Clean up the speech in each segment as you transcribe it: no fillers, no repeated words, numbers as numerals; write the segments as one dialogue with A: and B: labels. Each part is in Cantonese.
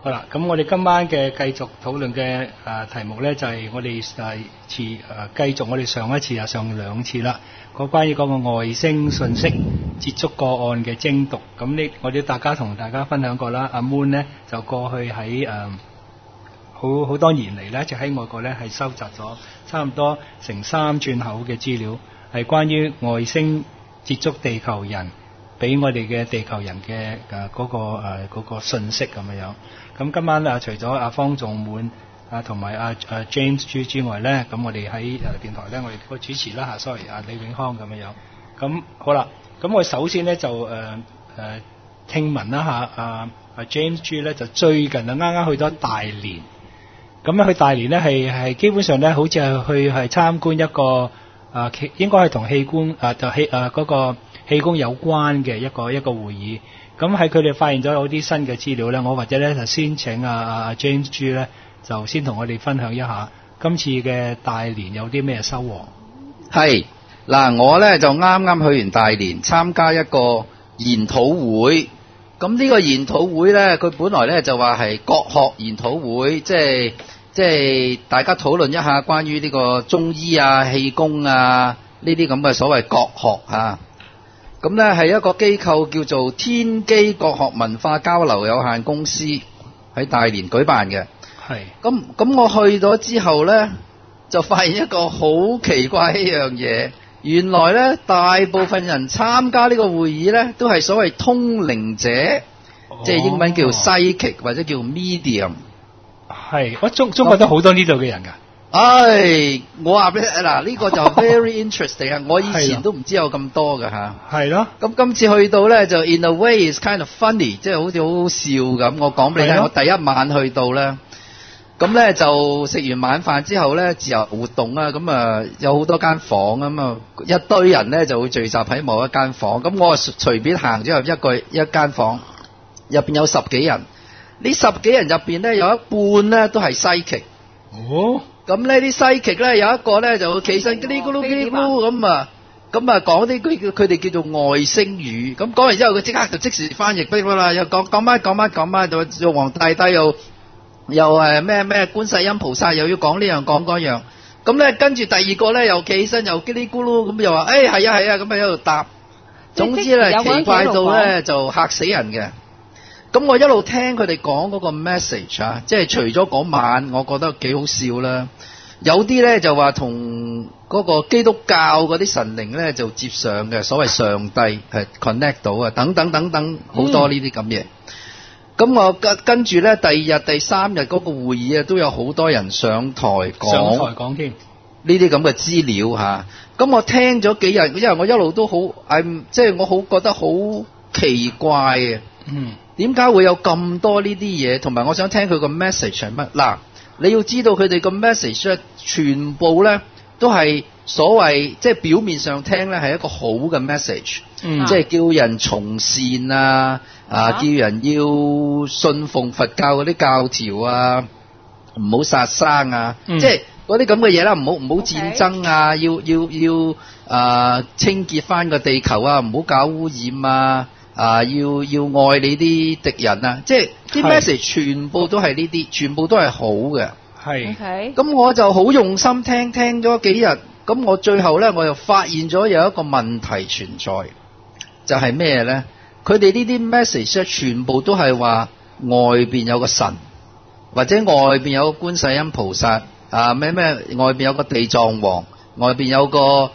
A: 好啦，咁我哋今晚嘅繼續討論嘅題目呢，就係我哋繼續我哋上一次上兩次啦，關於嗰個外星信息接觸個案嘅精讀。咁我哋大家同大家分享過啦，阿 Moon 呢就過去喺好多年嚟呢，就喺外國呢係收集咗差唔多成3轉口嘅資料，係關於外星接觸地球人俾我哋嘅地球人嘅嗰個信息咁樣。咁今晚除咗阿方仲滿同埋阿 James 之外咧，咁我哋喺電台咧，我哋個主持啦sorry 李永康咁樣。咁好啦，咁我首先咧就聽聞啦阿 James G 咧就最近啱啱去咗大連。咁咧去大連咧係基本上咧好似係去參觀一個應該係同氣功嗰個氣功有關嘅一個會議。咁喺佢哋發現咗有啲新嘅資料咧，我或者咧就先請阿 James G 咧就先同我哋分享一下今次嘅大連有啲咩收穫。
B: 係嗱，我咧就啱啱去完大連參加一個研討會。咁呢個研討會咧，佢本來咧就話係國學研討會，即係大家討論一下關於呢個中醫啊、氣功啊呢啲咁嘅所謂國學啊。咁咧係一個機構叫做天基國學文化交流有限公司喺大連舉辦嘅。
A: 係。
B: 咁我去咗之後咧，就發現一個好奇怪一樣嘢。原來咧大部分人參加呢個會議咧，都係所謂通靈者，即係英文叫 psychic 或者叫 medium。
A: 係，我中國都好多呢度嘅人㗎。
B: 我話俾你嗱，呢個就 very interesting 啊！我以前都唔知有咁多㗎嚇。係咯。咁今次去到咧就 in a way is kind of funny，即係好似好好笑咁。我講俾你聽，我第一晚去到咧，咁咧就食完晚飯之後咧自由活動啊，咁有好多間房咁一堆人咧就會聚集喺某一間房，咁我隨便行咗入一間房，入邊有10幾人，呢10幾人入邊咧有一半咧都係psychic。哦。咁呢啲psychic咧有一個咧就會企身嘰哩咕嚕嘰哩咕嚕咁講啲佢哋叫做外星語，咁講完之後佢即刻就即時翻譯俾我啦，又講乜就皇帝又咩觀世音菩薩又要講呢樣講嗰樣，咁咧跟住第二個咧又企起身又嘰哩咕嚕咁又話係啊咁喺度答，總之咧奇怪到咧就嚇死人嘅。咁我一路聽佢哋講嗰個 message 啊，即係除咗嗰晚我覺得幾好笑啦，有啲咧就話同嗰個基督教嗰啲神靈咧就接上嘅，所謂上帝係 connect 到啊，等等好多呢啲咁嘢。咁我跟住咧第2日第3日嗰個會議啊，都有好多人上台講添呢啲咁嘅資料嚇。咁我聽咗幾日，因為我一路都好即係我好覺得好奇怪嘅。點解會有咁多呢啲嘢？同埋我想聽佢個 message 係乜？嗱，你要知道佢哋個 message 咧，全部咧都係所謂即係表面上聽咧係一個好嘅 message，即係叫人從善叫人要信奉佛教嗰啲教條啊，唔好殺生啊，即係嗰啲咁嘅嘢啦，唔好戰爭啊，要清潔翻個地球啊，唔好搞污染啊。要愛你啲敵人啊！即係啲 message 全部都係呢啲，全部都係好嘅。係。咁我就好用心聽咗幾日，咁我最後咧我又發現咗有一個問題存在，就係咩咧？佢哋呢啲 message 咧全部都係話外邊有個神，或者外邊有個觀世音菩薩咩外邊有個地藏王，外邊有個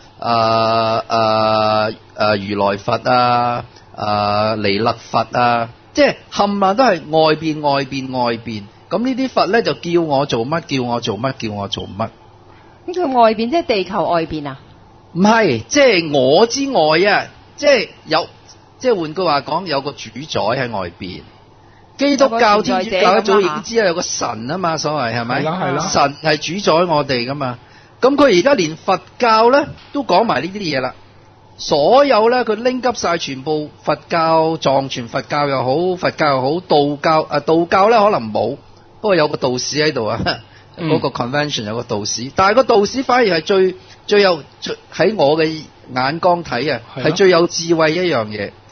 B: 如來佛啊。彌勒佛啊，即係冚唪唥都係外邊，咁呢啲佛咧就叫我做乜，叫我做乜。
C: 呢個外邊即係地球外邊啊？
B: 唔係，即係我之外啊，即係換句話講，有個主宰喺外邊。基督教、天主教一早已經知道有個神啊嘛，所謂係咪？係啦。神係主宰我哋噶嘛，咁佢而家連佛教咧都講埋呢啲嘢啦。所有咧，佢拎急晒全部佛教、藏傳佛教又好，佛教又好，道教咧可能冇，不過有個道士喺度啊，嗰個 convention 有個道士，但係個道士反而係最有喺我嘅眼光睇啊，係最有智慧一樣嘢。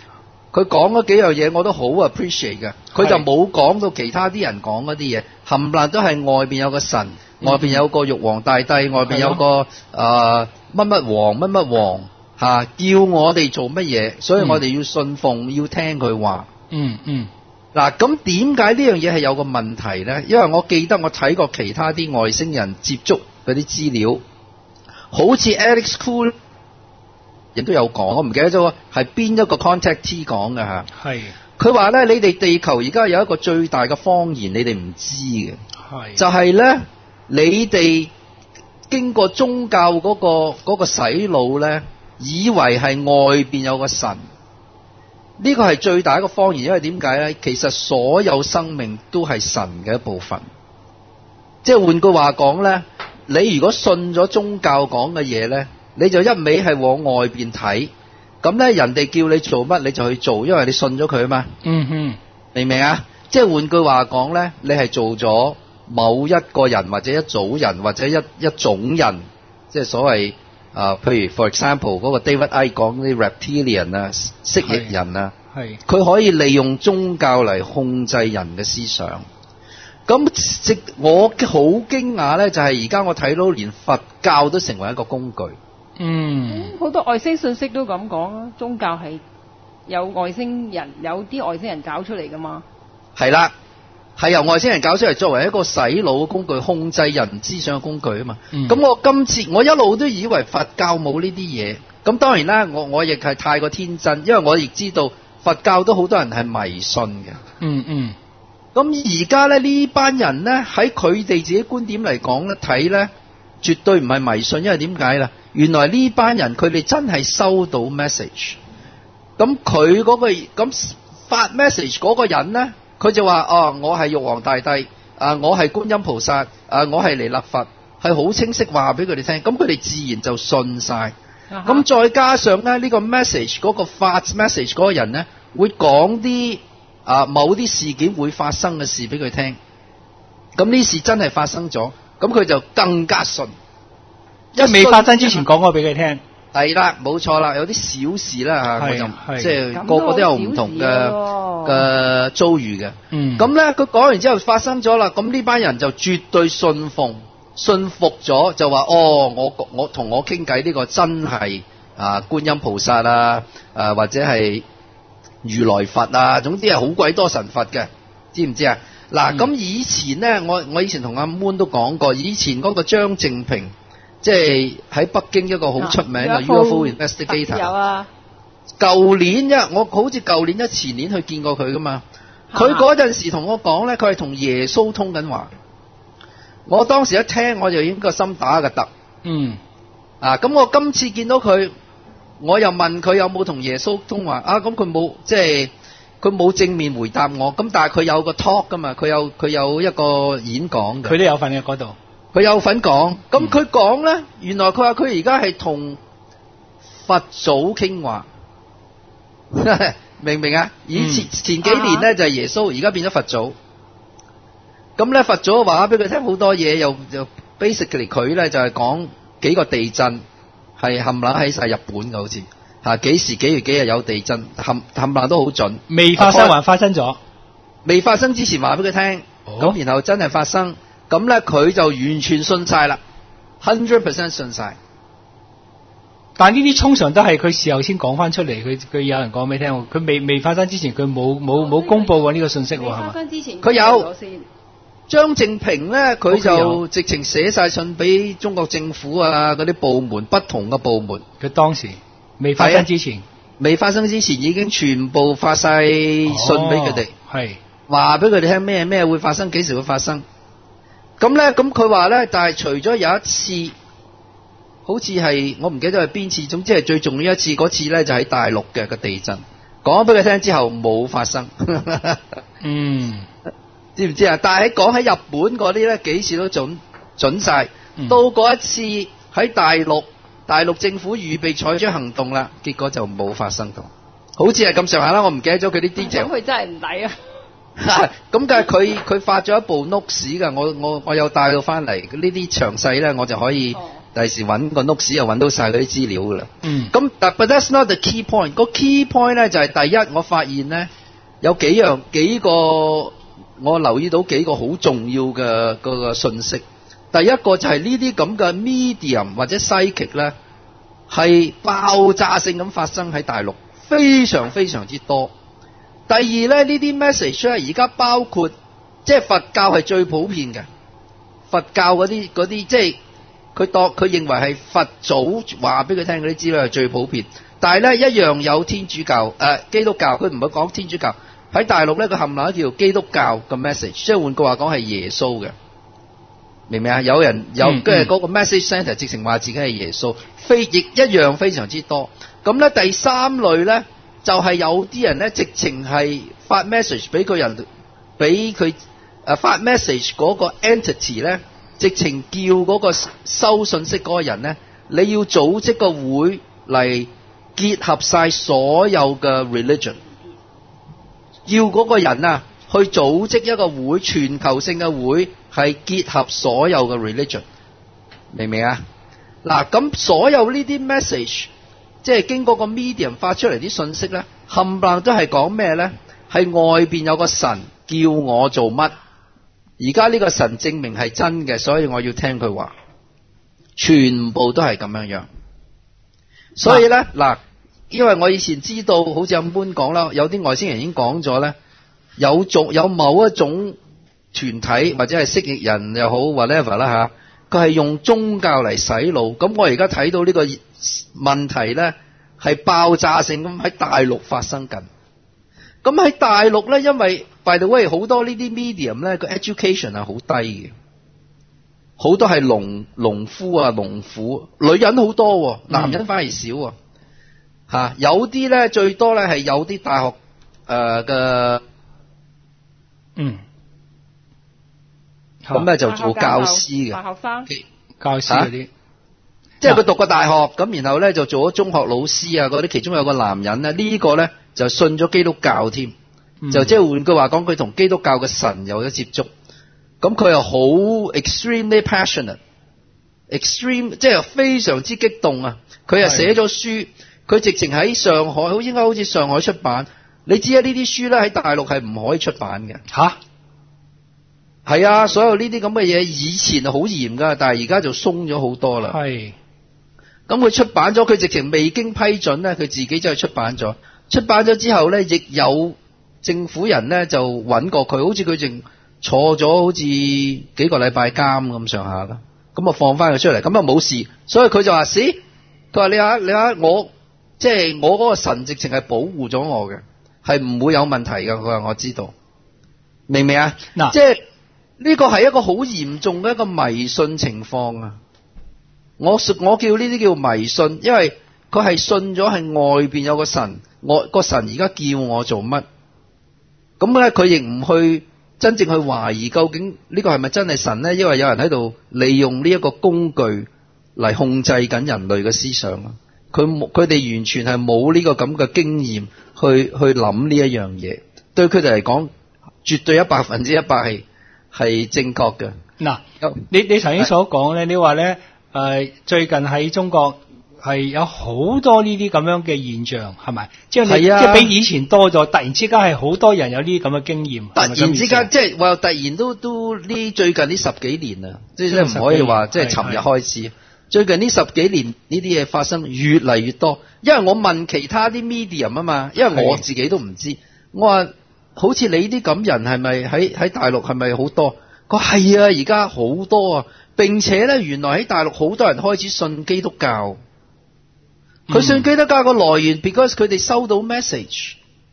B: 佢講嗰幾樣嘢我都好 appreciate 嘅，佢就冇講到其他啲人講嗰啲嘢，冚唪唥都係外邊有個神，外邊有個玉皇大帝，外邊有個乜乜王乜乜王嚇，叫我哋做乜嘢，所以我哋要信奉，要聽佢話。嗱，咁點解呢樣嘢係有個問題咧？因為我記得我睇過其他啲外星人接觸嗰啲資料，好似 Alex Cool 亦都有講，我唔記得咗係邊一個 contactee 講嘅嚇。係。佢話咧，你哋地球而家有一個最大嘅謊言，你哋唔知嘅。係。就係咧，你哋經過宗教嗰個洗腦咧，以為係外邊有個神。呢個係最大一個謊言，因為點解咧？其實所有生命都係神嘅一部分。即係換句話講咧，你如果信咗宗教講嘅嘢咧，你就一味係往外邊睇，咁咧人哋叫你做乜你就去做，因為你信咗佢啊嘛。明唔明啊？即係換句話講咧，你係做咗某一個人或者一組人或者一種人，即係所謂譬如 for example 嗰個 David Icke 講啲 reptilian 啊，蜥蜴人啊，佢可以利用宗教嚟控制人嘅思想。咁我好驚訝咧，就係而家我睇到連佛教都成為一個工具。
C: 好多外星信息都咁講啊，宗教係有外星人，有啲外星人搞出嚟噶嘛。
B: 係啦，係由外星人搞出嚟作為一個洗腦嘅工具，控制人思想嘅工具啊嘛。咁我今次我一路都以為佛教冇呢啲嘢，咁當然啦，我亦係太過天真，因為我亦知道佛教都好多人係迷信嘅。咁而家咧呢班人咧喺佢哋自己觀點嚟講咧睇咧，絕對唔係迷信，因為點解啦？原來呢班人佢哋真係收到 message， 咁佢嗰個咁發 message 嗰個人咧，佢就話我係玉皇大帝，我係觀音菩薩，我係彌勒佛，係好清晰話俾佢哋聽，咁佢哋自然就信晒。咁再加上咧呢個 message 嗰個發 message 嗰個人咧，會講啲某啲事件會發生嘅事俾佢聽，咁呢事真係發生咗，咁佢就更加信。
A: 因為未發生之前講過俾佢聽。
B: 係啦，冇錯啦，有啲小事啦嚇，我就即係個個都有唔同嘅遭遇嘅。咁咧佢講完之後發生咗啦，咁呢班人就絕對信服咗，就話我同我傾偈呢個真係觀音菩薩啊，或者係如來佛啊，總之係好鬼多神佛嘅，知唔知啊？嗱，咁以前咧，我以前同阿 Moon 都講過，以前嗰個張正平。即係喺北京一個好出名嘅 UFO investigator。有啊。舊年我好似舊年前年去見過佢噶嘛。佢嗰陣時同我講咧，佢係同耶穌通緊話。我當時一聽我就已經個心打個突。咁我今次見到佢，我又問佢有冇同耶穌通話咁佢冇，即係佢冇正面回答我。咁但係佢有個 talk 噶嘛，佢有一個演講嘅。佢
A: 都有份嘅嗰度。
B: 佢有份講，咁佢講咧，原來佢話佢而家係同佛祖傾話，明唔明啊？前幾年咧就係耶穌，而家變咗佛祖。咁咧佛祖話俾佢聽好多嘢，又 basically 佢咧就係講幾個地震係冚唪唥喺晒日本嘅，好似幾時幾月幾日有地震，冚唪唥都好準。
A: 未發生還發生咗，
B: 未發生之前話俾佢聽，咁然後真係發生。咁咧佢就完全信晒啦 ，100% 信晒。
A: 但呢啲通常都係佢事後先講翻出嚟，佢有人講俾你聽，佢未發生之前佢冇公佈過呢個信息喎，係嘛？
C: 發生之前
B: 佢有張正平咧，佢就直情寫晒信俾中國政府啊嗰啲部門，不同嘅部門。
A: 佢當時未發生之前，
B: 未發生之前已經全部發晒信俾佢哋，
A: 係
B: 話俾佢哋聽咩會發生，幾時會發生。咁咧，咁佢話咧，但係除咗有一次，好似係我唔記得係邊次，總之係最重要一次，嗰次咧就喺大陸嘅個地震，講俾佢聽之後冇發生。知唔知啊？但係講喺日本嗰啲咧，幾次都準晒。到嗰一次喺大陸政府預備採取行動啦，結果就冇發生到，好似係咁上下啦。我唔記得咗佢啲 detail。
C: 咁佢真係唔抵啊！
B: 咁但係佢發咗一部 notes 㗎，我有帶到翻嚟，呢啲詳細咧我就可以第時揾個 notes 又揾到晒嗰啲資料噶啦。
A: 咁
B: but that's not the key point。個 key point 咧就係第一，我發現咧有幾個我留意到幾個好重要嘅個信息。第一個就係呢啲咁嘅 medium 或者 psychic 咧，係爆炸性咁發生喺大陸，非常非常之多。第二咧，呢啲 message 咧而家包括即係佛教係最普遍嘅，佛教嗰啲即係佢認為係佛祖話俾佢聽嗰啲資料係最普遍。但係咧一樣有天主教基督教，佢唔係講天主教喺大陸咧，佢冚唪唥叫基督教嘅 message， 即係換句話講係耶穌嘅，明唔明啊？有人有跟住嗰個 message center 直情話自己係耶穌，亦一樣非常之多。咁咧第三類咧就係有啲人咧直情係發 message 俾個人，俾佢發 message 嗰個 entity 咧，直情叫嗰個收信息嗰個人咧，你要組織個會嚟結合晒所有嘅 religion， 要嗰個人啊去組織一個會，全球性嘅會，係結合所有嘅 religion， 明唔明啊？嗱，咁所有呢啲 message， 即係經過個 medium 發出嚟啲信息咧，冚唪唥都係講咩咧？係外邊有個神叫我做乜？而家呢個神證明係真嘅，所以我要聽佢話，全部都係咁樣樣。所以咧，嗱，因為我以前知道，好似阿般講啦，有啲外星人已經講咗咧，有某一種團體或者係蜥蜴人又好 whatever 啦吓，佢係用宗教嚟洗腦。咁我而家睇到呢個問題咧，係爆炸性咁喺大陸發生緊。咁喺大陸咧，因為 by the way 好多呢啲 medium 咧個 education 係好低嘅，好多係農夫啊、農婦，女人好多，男人反而少吓。有啲咧最多咧係有啲大學嘅咁咧就做教師嘅
C: 大學生
A: 教師嗰啲，
B: 即係佢讀過大學咁，然後咧就做咗中學老師啊嗰啲。其中有個男人咧，呢個咧就信咗基督教添，就即係換句話講，佢同基督教嘅神有咗接觸。咁佢又好 extremely passionate，extreme 即係非常之激動啊！佢又寫咗書，佢直情喺上海，應該好似上海出版。你知啊，呢啲書咧喺大陸係唔可以出版嘅。
A: 吓？
B: 係啊，所有呢啲咁嘅嘢以前係好嚴噶，但係而家就鬆咗好多啦。
A: 係。
B: 咁佢出版咗，佢直情未經批准咧，佢自己就去出版咗。出版咗之後咧，亦有政府人咧就揾過佢，好似佢淨坐咗好似幾個禮拜監咁上下啦。咁啊放翻佢出嚟，咁啊冇事。所以佢就話：佢話你睇我，即係我嗰個神直情係保護咗我嘅，係唔會有問題㗎。佢話我知道，明唔明啊？嗱，即係呢個係一個好嚴重嘅一個迷信情況啊！我叫呢啲叫迷信，因為佢係信咗係外邊有個神，個神而家叫我做乜，咁咧佢亦唔去真正去懷疑究竟呢個係咪真係神咧？因為有人喺度利用呢一個工具嚟控制緊人類嘅思想啊！佢哋完全係冇呢個咁嘅經驗去諗呢一樣嘢，對佢哋嚟講絕對100%係正確嘅。嗱，
A: 你頭先所講咧，你話咧最近喺中國係有好多呢啲咁樣嘅現象，係咪？即係即係比以前多咗，突然之間係好多人有呢啲咁嘅經驗。
B: 突然之間，即係話突然都呢最近呢10幾年啊，即係唔可以話即係尋日開始。最近呢10幾年呢啲嘢發生越嚟越多，因為我問其他啲 medium 啊嘛，因為我自己都唔知。我話好似你啲咁人係咪喺大陸係咪好多？佢話係啊，而家好多啊！並且咧，原來喺大陸好多人開始信基督教。佢信基督教個來源 because 佢哋收到 message。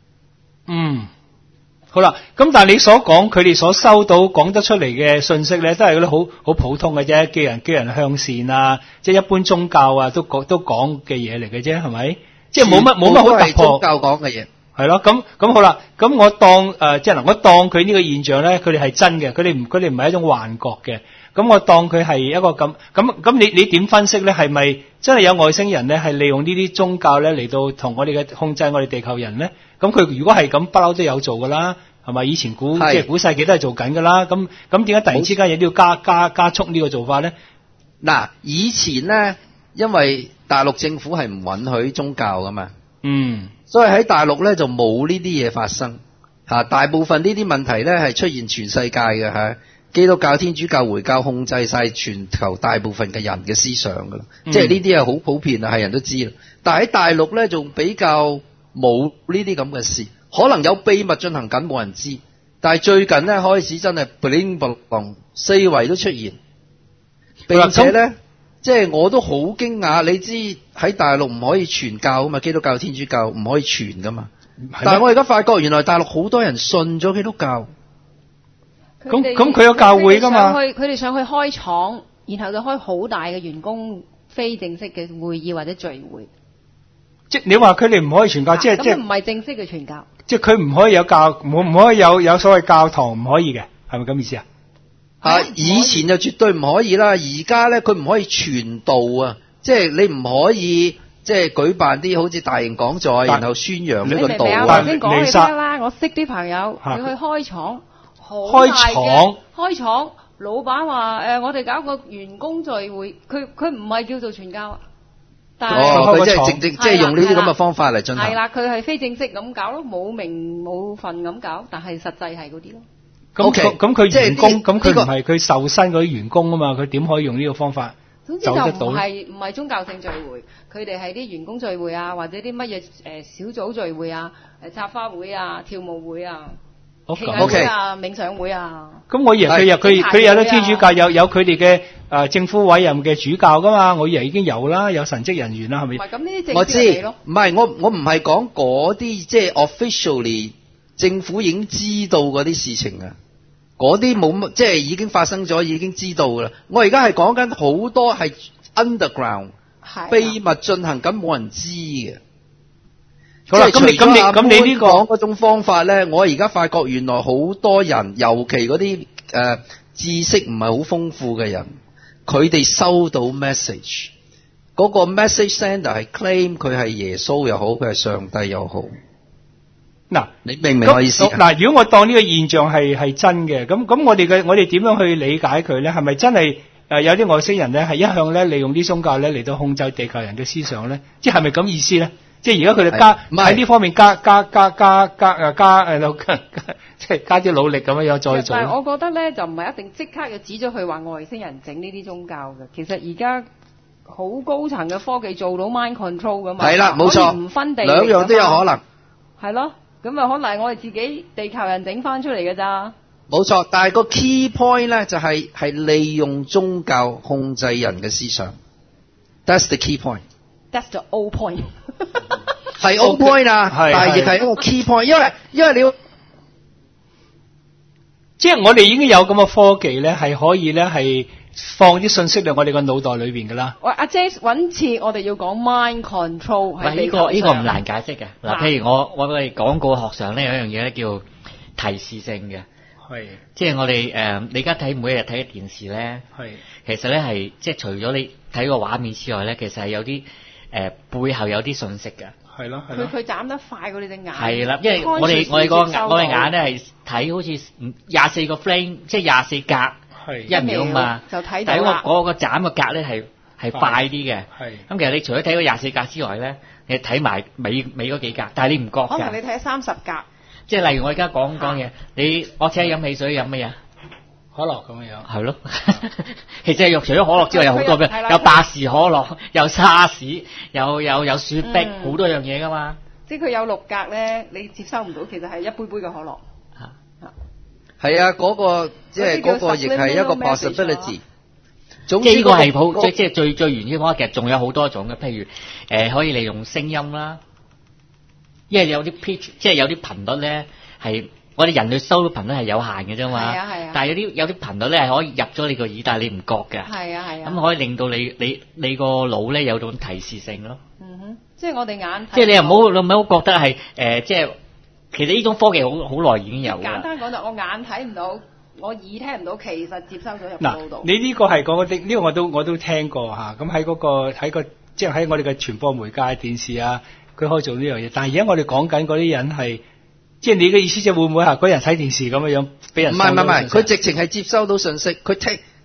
A: 好啦，咁但係你所講佢哋所收到講得出嚟嘅信息咧，都係嗰啲好普通嘅啫，叫人向善啊，即係一般宗教啊都講嘅嘢嚟嘅啫，係咪？即係冇乜好突破。
B: 宗教講嘅嘢。
A: 係咯，咁好啦，咁我當我當佢呢個現象咧，佢哋係真嘅，佢哋唔係一種幻覺嘅。咁我當佢係一個咁，你點分析咧？係咪真係有外星人咧？係利用呢啲宗教咧嚟到同我哋嘅控制我哋地球人咧？咁佢如果係咁，不嬲都有做噶啦，係咪？以前即係古世紀都係做緊噶啦。咁點解突然之間亦都要加速呢個做法咧？
B: 嗱，以前咧，因為大陸政府係唔允許宗教噶嘛，所以喺大陸咧就冇呢啲嘢發生嚇。大部分呢啲問題咧係出現全世界嘅嚇，基督教、天主教、回教控制晒全球大部分嘅人嘅思想噶啦，即係呢啲係好普遍啊，係人都知啦。但係喺大陸咧仲比較冇呢啲咁嘅事，可能有秘密進行緊，冇人知。但係最近咧開始真係 bling bling 四圍都出現，並且咧。即係我都好驚訝，你知喺大陸唔可以傳教啊嘛，基督教、天主教唔可以傳噶嘛。但係我而家發覺原來大陸好多人信咗基督教。
A: 咁佢有教會噶嘛？
C: 佢哋上去開廠，然後就開好大嘅員工非正式嘅會議或者聚會。
A: 即係你話佢哋唔可以傳教，即係
C: 咁唔係正式嘅傳教。
A: 即係佢唔可以有教，唔可以有所謂教堂，唔可以嘅，係咪咁意思啊？
B: 以前就絕對唔可以啦，而家咧佢唔可以傳道啊，即係你唔可以即係舉辦啲好似大型講座，然後宣揚呢個道啊。
C: 我頭先講你聽啦，我識啲朋友要去開廠，開廠，老闆話我哋搞個員工聚會，佢唔係叫做傳教啊，但係
B: 佢即係即係用呢啲咁嘅方法嚟進行。
C: 係啦，佢係非正式咁搞咯，冇名冇份咁搞，但係實際係嗰啲咯。
A: 咁佢員工，咁佢唔係佢受薪嗰啲員工啊嘛，佢點可以用呢個方法走得到？總之就唔係宗教性聚會，佢哋係啲員工聚會啊，或者啲乜嘢小組聚會啊，插花會啊，跳舞會啊，祈禱會啊，冥想會啊。咁我以為佢有啲天主教有佢哋嘅政府委任嘅主教噶嘛，我以為已經有啦，有神職人員啦，係咪？唔係咁呢啲
B: 我知，唔係我唔係講嗰啲即係 officially 政府已經知道嗰啲事情啊。嗰啲冇乜，即係已經發生咗，已經知道㗎啦。我而家係講緊好多係 underground 秘密進行緊，冇人知嘅。好啦，咁你呢個講嗰種方法咧，我而家發覺原來好多人，尤其嗰啲知識唔係好豐富嘅人，佢哋收到 message，嗰個 message sender 係 claim 佢係耶穌又好，佢係上帝又好。嗱，你明唔明我意思？
A: 嗱，如果我當呢個現象係真嘅，咁我哋點樣去理解佢咧？係咪真係有啲外星人咧係一向咧利用啲宗教咧嚟到控制地球人嘅思想咧？即係咪咁意思咧？即係而家佢哋喺呢方面加即係加啲努力咁樣再做。但係我覺得咧就唔係一定即刻就指咗佢話外星人整呢啲宗教嘅。其實而家好高層嘅科技做到 mind control 噶嘛。係啦，冇錯，唔分地域，兩樣都有可能。係咯。咁啊，可能係我哋自己地球人整翻出嚟嘅咋？
B: 冇錯，但係個 key point 咧就係利用宗教控制人嘅思想。That's the key point.
C: That's the old point.
B: 係 old point 啊，但係亦係一個 key point，因為你要，
A: 即係我哋已經有咁嘅科技咧，係可以咧係放啲信息喺我哋個腦袋裏邊噶啦。喂，阿 J 揾次我哋要講 mind control。
D: 呢個唔難解釋嘅。嗱，譬如我哋廣告學上咧有一樣嘢咧叫提示性嘅。係。即係我哋你而家睇每一日睇嘅電視咧，係。其實咧係即係除咗你睇個畫面之外咧，其實係有啲背後有啲信息嘅。係咯。佢斬得快過你隻眼。係啦，因為我哋眼咧係睇好似24個 frame， 即係24格。1秒嘛，就睇到啦。睇我個斬個格咧係快啲嘅。係。咁其實你除咗睇嗰24格之外咧，你睇埋尾嗰幾格，但係你唔覺㗎。可能你睇30格。即係例如我而家講嘢，我請飲汽水飲乜嘢？可樂咁樣。係咯。其實除咗可樂之外，有好多咩？有百事可樂，有沙士，有雪碧，好多樣嘢㗎嘛。即係佢有6格咧，你接收唔到，其實係一杯杯嘅可樂。
B: 係啊，嗰個即係嗰個亦係一個 possibility。
D: 總之呢個係好即係最原始嘅，其實仲有好多種嘅，譬如可以利用聲音啦，因為有啲 pitch 即係有啲頻率咧係我哋人類收到頻率係有限嘅啫嘛。係啊係啊。但係有啲頻率咧係可以入咗你個耳，但係你唔覺嘅。係啊係啊。咁可以令到你個腦咧有種提示性咯。嗯哼，即係我哋眼。即係你又唔好覺得係即係。其實呢種科技好耐已經有。簡單講就我眼睇唔到，我耳聽唔到，其實接收咗入腦度。你呢個係講嘅，呢個我都聽過嚇。咁喺個即係喺我哋嘅傳播媒介電視啊，佢可以做呢樣嘢。但係而家我哋講緊嗰啲人係，即係你嘅意思即係會唔會係嗰人睇電視咁樣俾人？唔係，佢直情係接收到信息，佢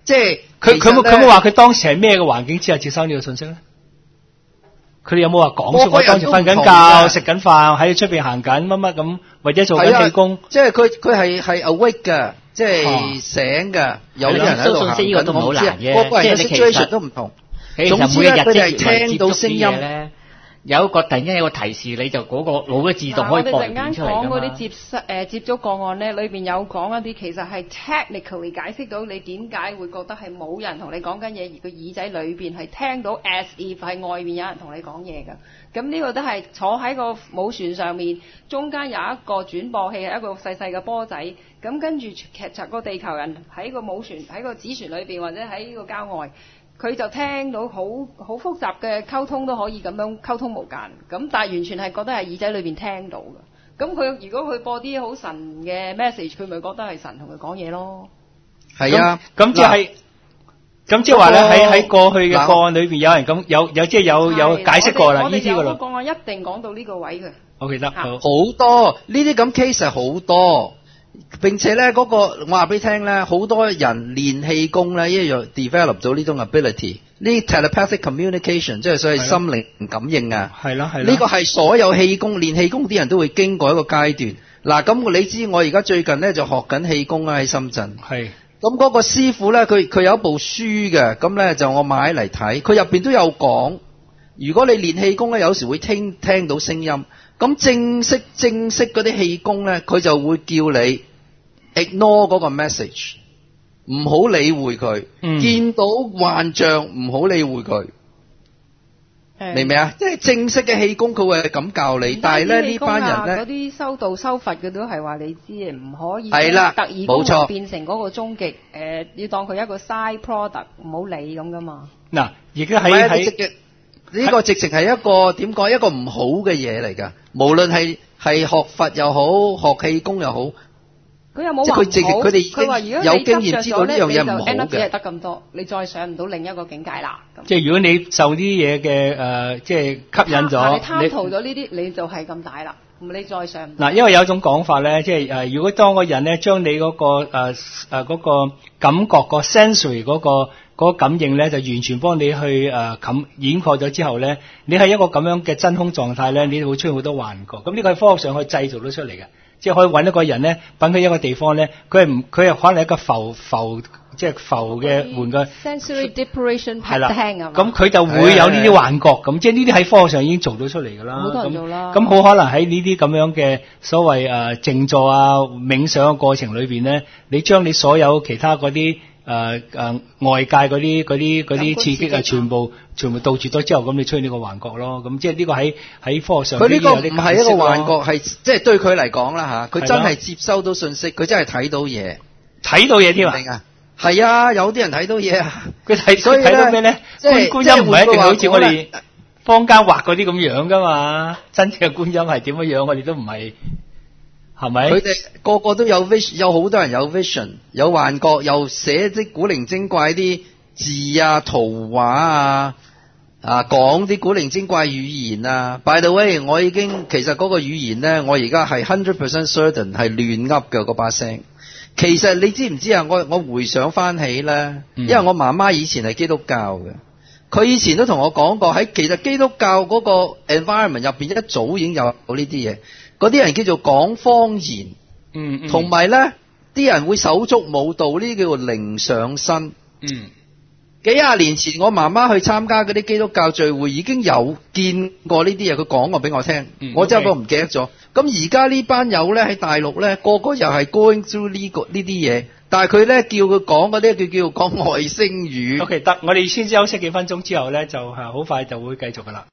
B: 即係
A: 佢冇話佢當時係咩嘅環境之下接收呢個信息咧？佢哋有冇話講出我當時瞓緊覺、食緊飯、喺出邊行緊乜乜咁，或者做緊氣功？
B: 即係佢係 awake 㗎，即係醒㗎。有啲人喺度行緊，
D: 都好難嘅。
B: 個個人嘅 situation 都唔同。總之咧，佢哋係聽到聲音咧。
D: 有一個突然間有個提示，你就嗰個腦嘅自動可以播出嚟㗎嘛。我哋陣間講嗰
C: 啲接觸個案咧，裏邊有講一啲其實係 technically 解釋到你點解會覺得係冇人同你講緊嘢，而個耳仔裏邊係聽到 as if 係外面有人同你講嘢㗎。咁呢個都係坐喺個母船上面，中間有一個轉播器，係一個細細嘅波仔。咁跟住其實個地球人喺個母船喺個子船裏邊或者喺呢個郊外。佢就聽到好複雜嘅溝通都可以咁樣溝通無間，咁但係完全係覺得係耳仔裏邊聽到嘅。咁佢如果佢播啲好神嘅 message， 佢咪覺得係神同佢講嘢咯。
B: 係啊，
A: 咁即係話咧喺過去嘅個案裏邊有人咁有即係有解釋過啦呢啲㗎咯。我哋有個案一定講到呢個位嘅。我記得好
B: 多呢啲咁 case 係好多。並且咧嗰個我話俾你聽咧，好多人練氣功咧，一樣 develop 咗呢種 ability， 呢 telepathic communication 即係所謂心靈感應啊。係啦。呢個係所有氣功練氣功啲人都會經過一個階段。嗱，咁你知我而家最近咧就學緊氣功啦喺深圳。係。咁嗰個師傅咧，佢有一部書嘅，咁咧就我買嚟睇，佢入邊都有講，如果你練氣功咧，有時會聽到聲音。咁正式嗰啲氣功咧，佢就會叫你 ignore 嗰個 message， 唔好理會佢。見到幻象唔好理會佢。明唔明啊？即係正式嘅氣功，佢會係咁教你。但係咧呢班人咧，
C: 嗰啲修道修佛嘅都係話你知嘅，唔可以
B: 係啦，
C: 特異功能變成嗰個終極。要當佢一個 side product， 唔好理咁噶嘛。
A: 嗱，而家喺
B: 呢個直情係一個點講，一個唔好嘅嘢嚟㗎。無論係學佛又好，學氣功又好，
C: 佢有冇話唔好？
B: 佢哋已經有經驗知道呢樣嘢唔好嘅。
C: 只係得咁多，你再上唔到另一個境界啦。
A: 即係如果你受啲嘢嘅即係吸引咗，
C: 你貪圖咗呢啲，你就係咁大啦。咁你再上唔到。
A: 嗱，因為有一種講法咧，即係如果當個人咧將你嗰個感覺個 sensory 嗰個感應咧，就完全幫你去掩蓋咗之後咧，你係一個咁樣嘅真空狀態咧，你會出現好多幻覺。咁呢個係科學上去製造得出嚟嘅，即係可以揾一個人咧，揾佢一個地方咧，佢係可能係一個浮即係浮嘅換個
C: sensory deprivation
A: 係啦，咁佢就會有呢啲幻覺。咁即係呢啲喺科學上已經做到出嚟㗎啦。
C: 好多人做啦。
A: 咁好可能喺呢啲咁樣嘅所謂靜坐啊、冥想嘅過程裏邊咧，你將你所有其他嗰啲外界嗰啲刺激啊，全部杜絕咗之後，咁你出現呢個幻覺咯。咁即係呢個喺科學上，
B: 佢呢個唔係一個幻覺，係即係對佢嚟講啦嚇，佢真係接收到信息，佢真係睇到嘢，
A: 添啊！
B: 係啊，有啲人睇到嘢啊，
A: 佢睇到咩咧？觀音唔係一定好似我哋坊間畫嗰啲咁樣噶嘛，真正嘅觀音係點樣？我哋都唔係。係咪？佢
B: 哋個個都有 vision， 有好多人有 vision， 有幻覺，又寫啲古靈精怪啲字啊、圖畫啊，講啲古靈精怪語言啊。By the way， 我已經其實嗰個語言咧，我而家係 100% certain 係亂噏嘅嗰把聲。其實你知唔知啊？我回想翻起咧，因為我媽媽以前係基督教嘅，佢以前都同我講過，喺其實基督教嗰個 environment 入邊一早已經有呢啲嘢。嗰啲人叫做講方言，同埋咧啲人會手足舞蹈，呢啲叫做靈上身。幾廿年前我媽媽去參加嗰啲基督教聚會，已經有見過呢啲嘢，佢講過俾我聽，我真係都唔記得咗。咁而家呢班友咧喺大陸咧，個個又係 going through 呢啲嘢，但係佢咧叫佢講嗰啲叫講外星語。
A: OK， 得，我哋先休息幾分鐘之後咧，就好快就會繼續噶啦。